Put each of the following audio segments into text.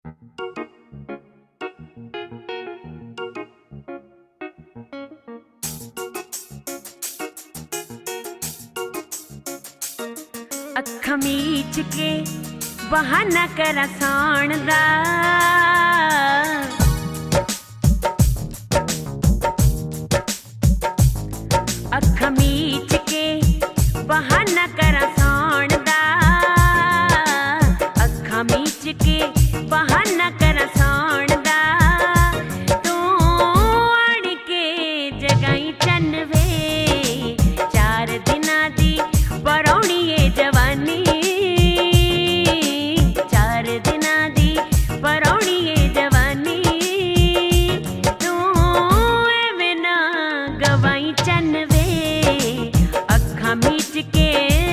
अखा मीच के बहाना करा सौण दा, अखा मीच के बहाना करा सौण दा, अखा मीच के बहाना करा सौण दा, तू आड़ के जगाई चन वे, 4 दिनां दी परौणी ए जवानी, 4 दिनां दी परौणी ए जवानी, तू एवें ना गवाई चन वे, अखा मीच के।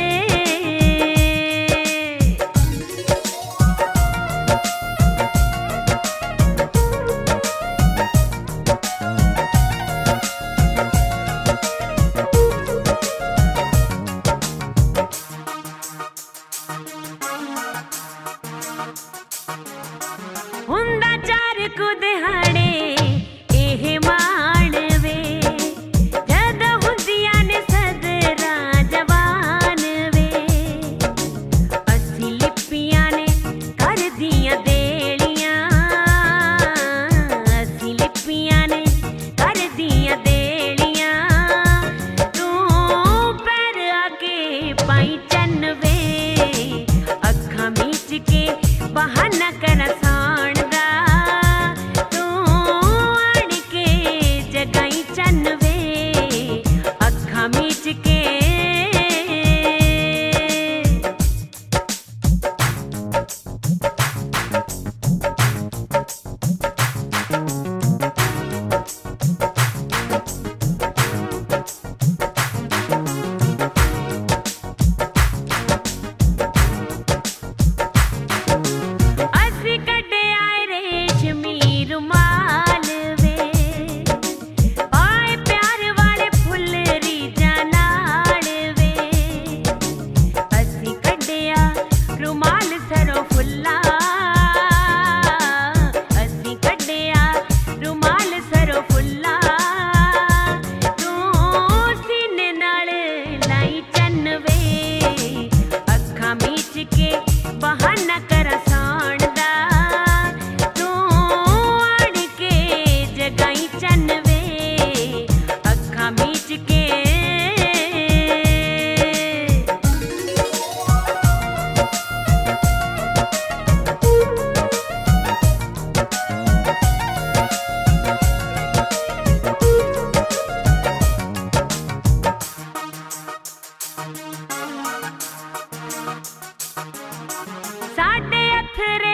हुंदा 4 कु दिहाड़े एह माणवे, जद हुंदियां ने सदरा जवान वे, अस्सी लिपियां ने कर दियां देलियां, अस्सी लिपियां ने कर दियां देलियां, तू पैर आके पाई चन वे, अखा मीच के बहाना करा सौण दा, तू आड़ के जगाई चन वे, अखा मीच के। बहाना करा सौण दा, तू आड़ के जगाई चन वे, अखा मीच के। साडे अथरे